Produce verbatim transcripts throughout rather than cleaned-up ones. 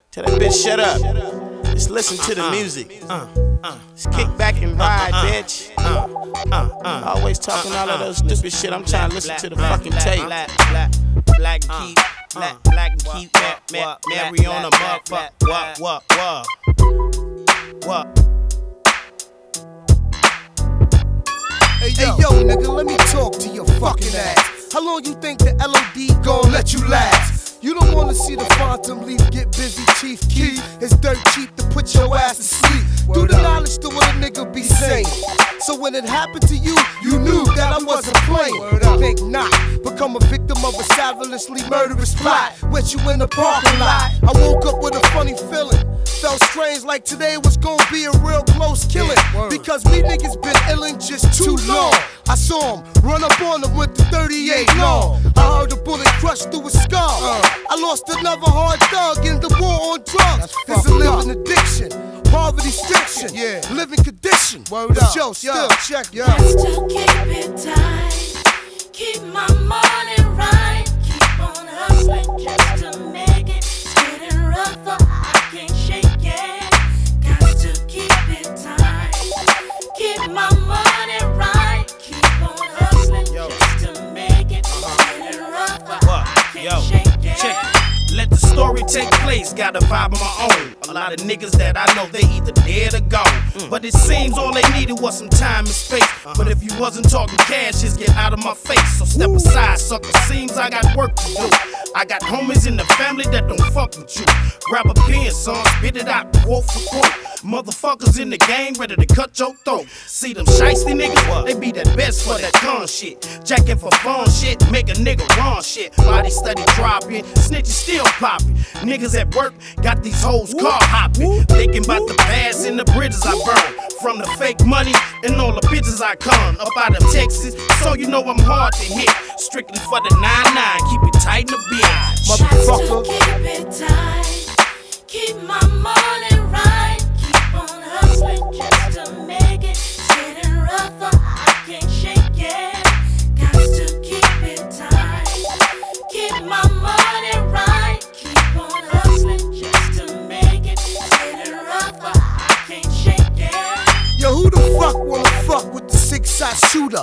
Tell that bitch shut up. Just listen to the music. Just kick back and ride, bitch. Always talking all of those stupid shit. I'm trying to listen to the fucking tape. Black, black, black and keep, black, black and keep, Mary on a motherfucker. What, what, what, what? Hey yo, hey, yo, nigga, let me talk to your fucking ass. How long you think the L O D gon' let you last? You don't wanna see the phantom leaf get busy, Chief Keef. It's dirt cheap to put your ass to sleep. Do the knowledge to what a nigga be saying. So when it happened to you, you knew that I wasn't playing. Think not, become a victim of a savagely murderous plot. With you in the parking lot, I woke up with a funny feeling. Felt strange like today was gonna be a real close killing. Because we niggas been illin' just too long. I saw him run up on him with the thirty-eight long. I heard a bullet crush through his skull. I lost another hard thug in the war on drugs. It's a living addiction, poverty striction, yeah, living condition. Word up, yo, still check, yo. Just to keep it tight, keep my money right, keep on hustling just to make it. It's getting rougher, I can't shake it. Got to keep it tight, keep my money right, keep on hustling just to make it. It's getting rougher, I can't shake it. Check it. Let the story take place, got a vibe of my own. A lot of niggas that I know, they either dead or gone. Mm. But it seems all they needed was some time and space. Uh-huh. But if you wasn't talking cash, just get out of my face. So step Ooh. aside, sucker, seems I got work to do. I got homies in the family that don't fuck with you. Grab a pen, son, spit it out, quote for quote. Motherfuckers in the game ready to cut your throat. See them shiesty niggas, they be that best for that con shit. Jacking for fun shit, make a nigga wrong shit. Body steady dropping, snitches still popping. Niggas at work got these hoes car hopping. Thinking about the past and the bridges I burn. From the fake money and all the bitches I con. Up out of Texas, so you know I'm hard to hit. Strictly for the nine nine, keep it tight in the bitch. Motherfucker. Just to keep it tight, keep my money right, keep on hustling just to make it. It's getting rougher, I can't shake it. Got to keep it tight, keep my money right, keep on hustling just to make it. It's getting rougher, I can't shake it. Yo, who the fuck wanna fuck with the six-shot shooter?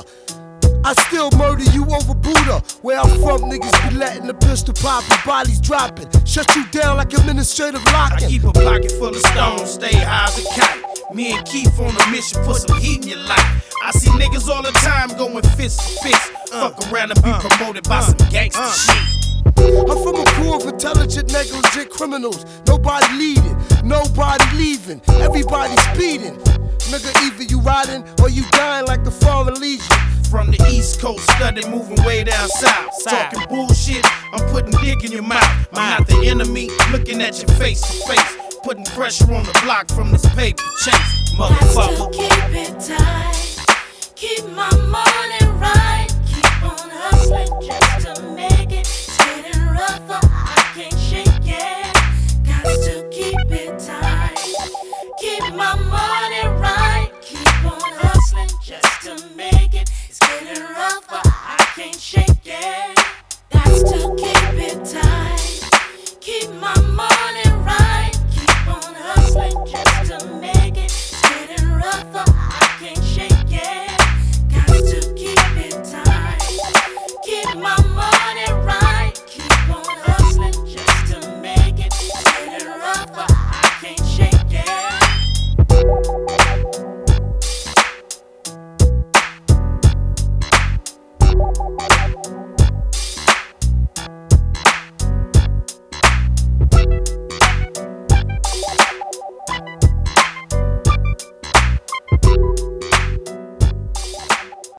I still murder you over Buddha. Where I'm from, niggas be letting the pistol pop and bodies dropping. Shut you down like administrative locking. I keep a pocket full of stones, stay high as a kite. Me and Keith on a mission, put some heat in your life. I see niggas all the time going fist to fist. Uh, Fuck around and be uh, promoted by uh, some gangsta uh, shit. I'm from a crew of intelligent, negligent criminals. Nobody leading, nobody leaving, everybody speeding. Nigga, either you riding or you dying like the Foreign Legion. From the East Coast, studied moving way down south. south. Talking bullshit, I'm putting dick in your mouth. I'm not the enemy, looking at your face to face. Putting pressure on the block from this paper chase, motherfucker. Got to keep it tight, keep my money right, keep on hustling just to make it. It's getting rougher.